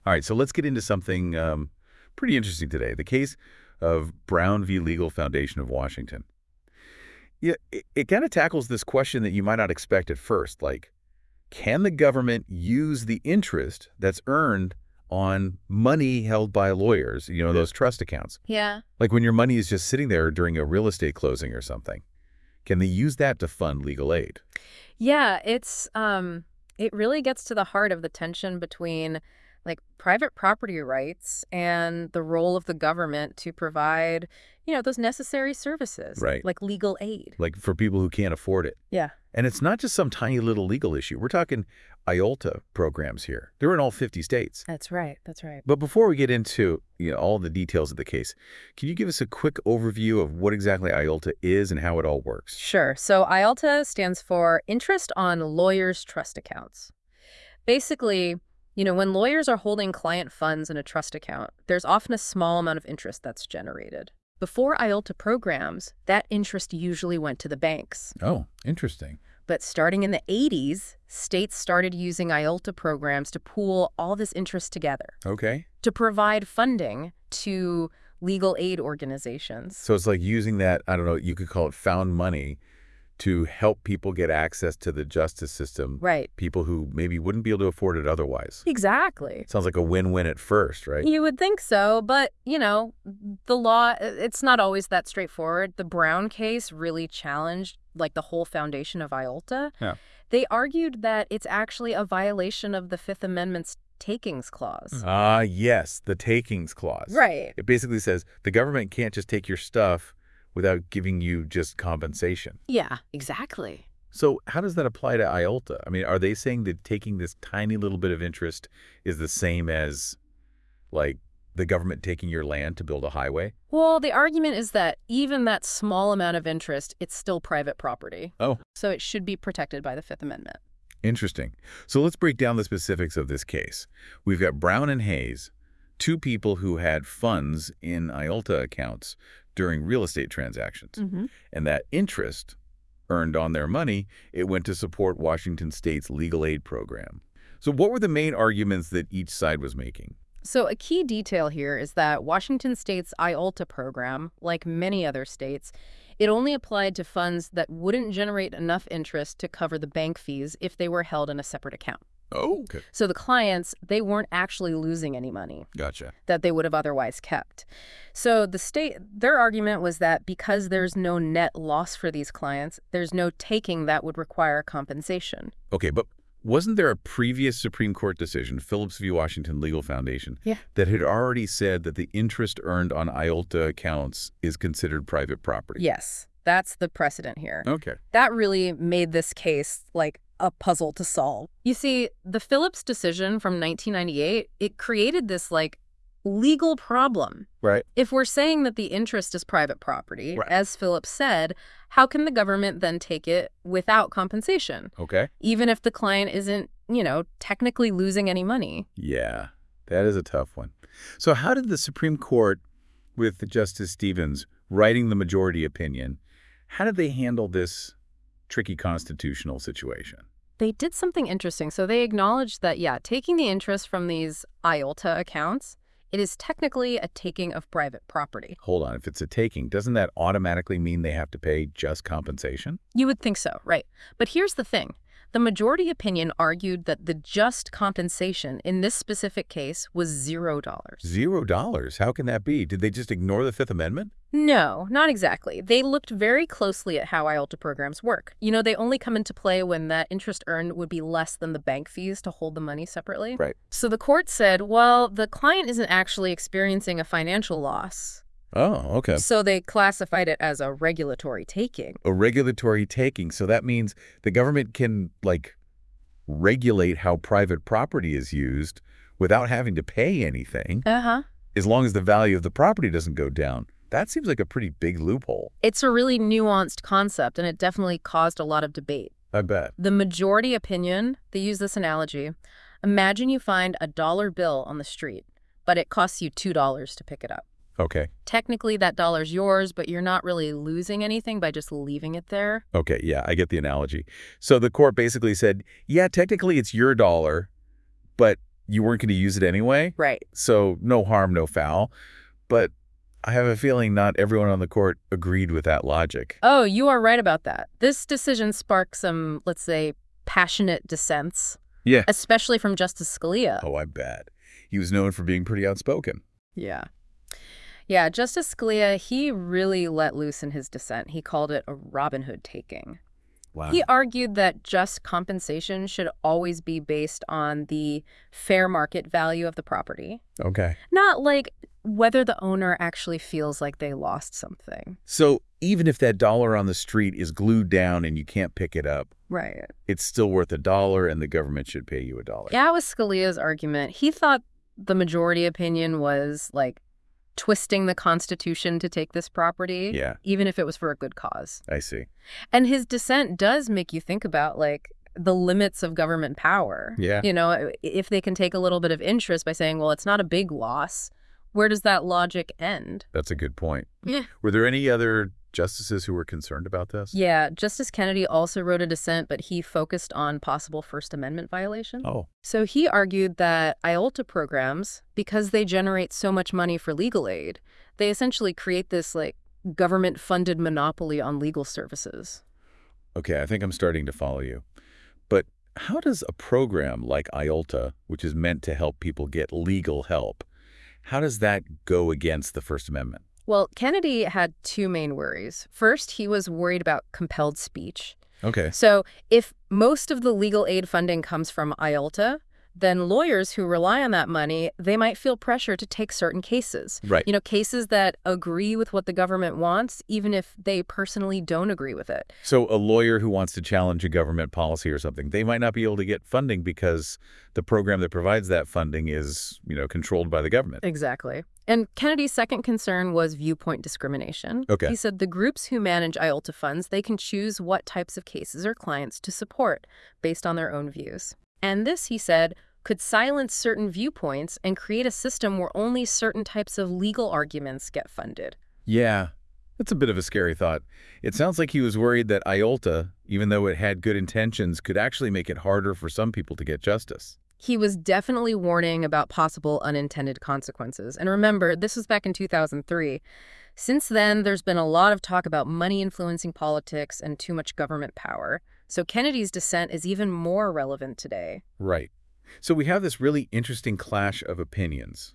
All right, so let's get into something pretty interesting today. The case of Brown v. Legal Foundation of Washington. Yeah, it kind of tackles this question that you might not expect at first, like, can the government use the interest that's earned on money held by lawyers, those trust accounts? Yeah. Like when your money is just sitting there during a real estate closing or something. Can they use that to fund legal aid? Yeah, it really gets to the heart of the tension between like private property rights and the role of the government to provide, those necessary services Right. like legal aid. Like for people who can't afford it. Yeah. And it's not just some tiny little legal issue. We're talking IOLTA programs here. They're in all 50 states. That's right. That's right. But before we get into all the details of the case, can you give us a quick overview of what exactly IOLTA is and how it all works? Sure. So IALTA stands for Interest on Lawyers' Trust Accounts. Basically, when lawyers are holding client funds in a trust account, there's often a small amount of interest that's generated. Before IOLTA programs, that interest usually went to the banks. Oh, interesting. But starting in the 80s, states started using IOLTA programs to pool all this interest together, Okay. to provide funding to legal aid organizations. So it's like using that, I don't know, you could call it found money to help people get access to the justice system. Right. People who maybe wouldn't be able to afford it otherwise. Exactly. Sounds like a win-win at first, right? You would think so, but, the law, it's not always that straightforward. The Brown case really challenged, like, the whole foundation of IOLTA. Yeah. They argued that it's actually a violation of the Fifth Amendment's takings clause. Yes, the takings clause. Right. It basically says the government can't just take your stuff without giving you just compensation. Yeah, exactly. So how does that apply to IOLTA? I mean, are they saying that taking this tiny little bit of interest is the same as, like, the government taking your land to build a highway? Well, the argument is that even that small amount of interest, it's still private property. Oh. So it should be protected by the Fifth Amendment. Interesting. So let's break down the specifics of this case. We've got Brown and Hayes, two people who had funds in IOLTA accounts during real estate transactions. Mm-hmm. And that interest earned on their money, it went to support Washington State's legal aid program. So what were the main arguments that each side was making? So a key detail here is that Washington State's IOLTA program, like many other states, it only applied to funds that wouldn't generate enough interest to cover the bank fees if they were held in a separate account. Oh, okay. So the clients, they weren't actually losing any money Gotcha. that they would have otherwise kept. So their argument was that because there's no net loss for these clients, there's no taking that would require compensation. Okay, but wasn't there a previous Supreme Court decision, Phillips v. Washington Legal Foundation, Yeah. that had already said that the interest earned on IOLTA accounts is considered private property? Yes, that's the precedent here. Okay. That really made this case like a puzzle to solve. You see, the Phillips decision from 1998, it created this like legal problem. Right. If we're saying that the interest is private property, Right. as Phillips said, how can the government then take it without compensation, Okay. even if the client isn't, technically losing any money? Yeah, that is a tough one. So how did the Supreme Court, with Justice Stevens writing the majority opinion, how did they handle this tricky constitutional situation? They did something interesting. So they acknowledged that, yeah, taking the interest from these IOLTA accounts, it is technically a taking of private property. Hold on, if it's a taking, doesn't that automatically mean they have to pay just compensation? You would think so, right? But here's the thing. The majority opinion argued that the just compensation in this specific case was $0. $0? How can that be? Did they just ignore the Fifth Amendment? No, not exactly. They looked very closely at how IOLTA programs work. They only come into play when that interest earned would be less than the bank fees to hold the money separately. Right. So the court said, well, the client isn't actually experiencing a financial loss. Oh, okay. So they classified it as a regulatory taking. A regulatory taking. So that means the government can, like, regulate how private property is used without having to pay anything, Uh-huh. as long as the value of the property doesn't go down. That seems like a pretty big loophole. It's a really nuanced concept, and it definitely caused a lot of debate. I bet. The majority opinion, they use this analogy. Imagine you find a dollar bill on the street, but it costs you $2 to pick it up. Okay. Technically, that dollar's yours, but you're not really losing anything by just leaving it there. Okay, yeah, I get the analogy. So the court basically said, yeah, technically it's your dollar, but you weren't going to use it anyway. Right. So no harm, no foul. But I have a feeling not everyone on the court agreed with that logic. Oh, you are right about that. This decision sparked some, let's say, passionate dissents, Yeah. especially from Justice Scalia. Oh, I bet. He was known for being pretty outspoken. Yeah. Yeah, Justice Scalia, he really let loose in his dissent. He called it a Robin Hood taking. Wow. He argued that just compensation should always be based on the fair market value of the property, Okay. not like whether the owner actually feels like they lost something. So even if that dollar on the street is glued down and you can't pick it up, Right. it's still worth $1 and the government should pay you $1. Yeah, that was Scalia's argument. He thought the majority opinion was like twisting the Constitution to take this property, Yeah, even if it was for a good cause. I see. And his dissent does make you think about, like, the limits of government power. Yeah. You know, if they can take a little bit of interest by saying, well, it's not a big loss, where does that logic end? That's a good point. Yeah. Were there any other justices who were concerned about this? Yeah, Justice Kennedy also wrote a dissent, but he focused on possible First Amendment violations. Oh, So he argued that IOLTA programs, because they generate so much money for legal aid, they essentially create this, like, government-funded monopoly on legal services. okay. I think I'm starting to follow you. But how does a program like IOLTA, which is meant to help people get legal help, how does that go against the First Amendment? Well, Kennedy had two main worries. First, he was worried about compelled speech. Okay. So if most of the legal aid funding comes from IOLTA, then lawyers who rely on that money, they might feel pressure to take certain cases. Right. You know, cases that agree with what the government wants, even if they personally don't agree with it. So a lawyer who wants to challenge a government policy or something, they might not be able to get funding because the program that provides that funding is, controlled by the government. Exactly. And Kennedy's second concern was viewpoint discrimination. Okay. He said the groups who manage IOLTA funds, they can choose what types of cases or clients to support based on their own views. And this, he said, could silence certain viewpoints and create a system where only certain types of legal arguments get funded. Yeah, that's a bit of a scary thought. It sounds like he was worried that IOLTA, even though it had good intentions, could actually make it harder for some people to get justice. He was definitely warning about possible unintended consequences. And remember, this was back in 2003. Since then, there's been a lot of talk about money influencing politics and too much government power. So Kennedy's dissent is even more relevant today. Right. So we have this really interesting clash of opinions.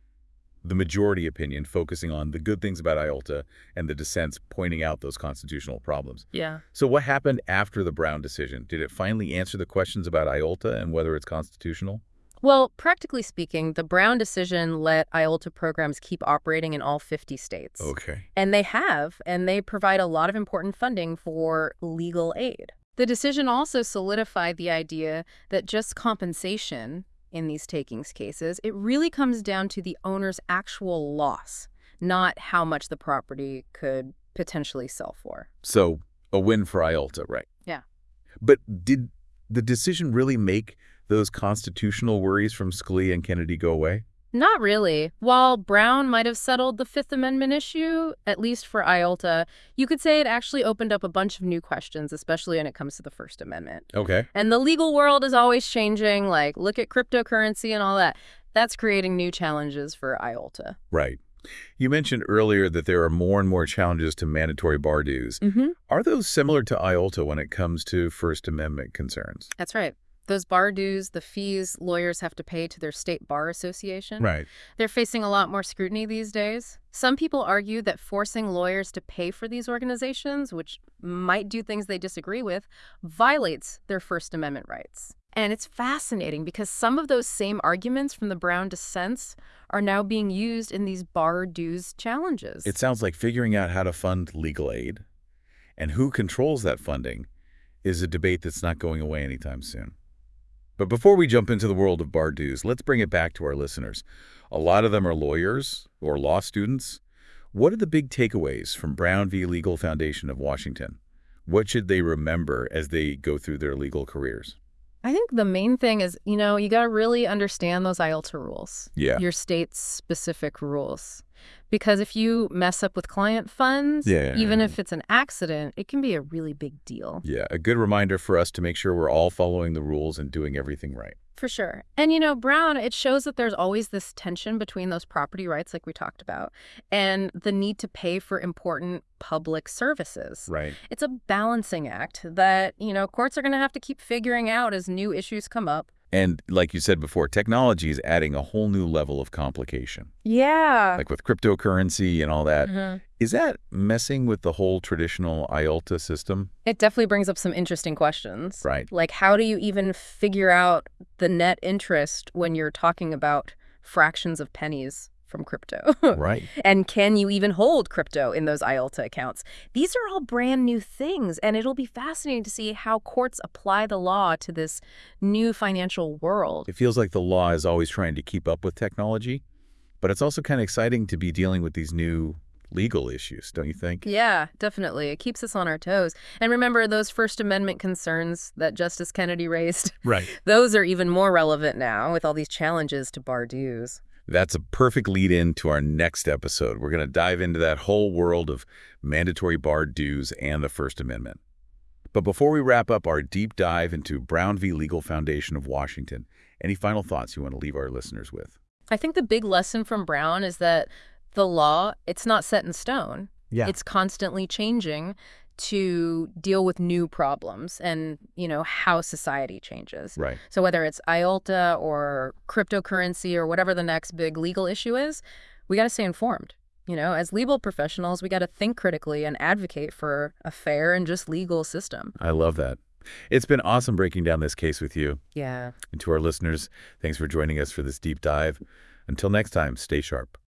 The majority opinion focusing on the good things about IOLTA and the dissents pointing out those constitutional problems. Yeah. So what happened after the Brown decision? Did it finally answer the questions about IOLTA and whether it's constitutional? Well, practically speaking, the Brown decision let IOLTA programs keep operating in all 50 states. Okay. And they have, and they provide a lot of important funding for legal aid. The decision also solidified the idea that just compensation in these takings cases, it really comes down to the owner's actual loss, not how much the property could potentially sell for. So a win for IOLTA, right? Yeah. But did the decision really make those constitutional worries from Scalia and Kennedy go away? Not really. While Brown might have settled the Fifth Amendment issue, at least for IOLTA, you could say it actually opened up a bunch of new questions, especially when it comes to the First Amendment. Okay. And the legal world is always changing, like look at cryptocurrency and all that. That's creating new challenges for IOLTA. Right. You mentioned earlier that there are more and more challenges to mandatory bar dues. Mm-hmm. Are those similar to IOLTA when it comes to First Amendment concerns? That's right. Those bar dues, the fees lawyers have to pay to their state bar association, Right. they're facing a lot more scrutiny these days. Some people argue that forcing lawyers to pay for these organizations, which might do things they disagree with, violates their First Amendment rights. And it's fascinating because some of those same arguments from the Brown dissents are now being used in these bar dues challenges. It sounds like figuring out how to fund legal aid and who controls that funding is a debate that's not going away anytime soon. But before we jump into the world of bar dues, let's bring it back to our listeners. A lot of them are lawyers or law students. What are the big takeaways from Brown v. Legal Foundation of Washington? What should they remember as they go through their legal careers? I think the main thing is, you got to really understand those IOLTA rules. Yeah. Your state's specific rules. Because if you mess up with client funds, Yeah. even if it's an accident, it can be a really big deal. Yeah, a good reminder for us to make sure we're all following the rules and doing everything right. For sure. And, Brown, it shows that there's always this tension between those property rights, like we talked about, and the need to pay for important public services. Right. It's a balancing act that, courts are going to have to keep figuring out as new issues come up. And like you said before, technology is adding a whole new level of complication, Yeah. like with cryptocurrency and all that. Mhm. Is that messing with the whole traditional IOLTA system? It definitely brings up some interesting questions. Right. Like, how do you even figure out the net interest when you're talking about fractions of pennies from crypto? Right. And can you even hold crypto in those IOLTA accounts? These are all brand new things, and it'll be fascinating to see how courts apply the law to this new financial world. It feels like the law is always trying to keep up with technology, but it's also kind of exciting to be dealing with these new legal issues, don't you think? Yeah, definitely. It keeps us on our toes. And remember those First Amendment concerns that Justice Kennedy raised? Right. Those are even more relevant now with all these challenges to bar dues. That's a perfect lead-in to our next episode. We're going to dive into that whole world of mandatory barred dues and the First Amendment. But before we wrap up our deep dive into Brown v. Legal Foundation of Washington, any final thoughts you want to leave our listeners with? I think the big lesson from Brown is that the law, it's not set in stone. Yeah. It's constantly changing to deal with new problems and, how society changes. Right. So whether it's IOLTA or cryptocurrency or whatever the next big legal issue is, we got to stay informed. As legal professionals, we got to think critically and advocate for a fair and just legal system. I love that. It's been awesome breaking down this case with you. Yeah. And to our listeners, thanks for joining us for this deep dive. Until next time, stay sharp.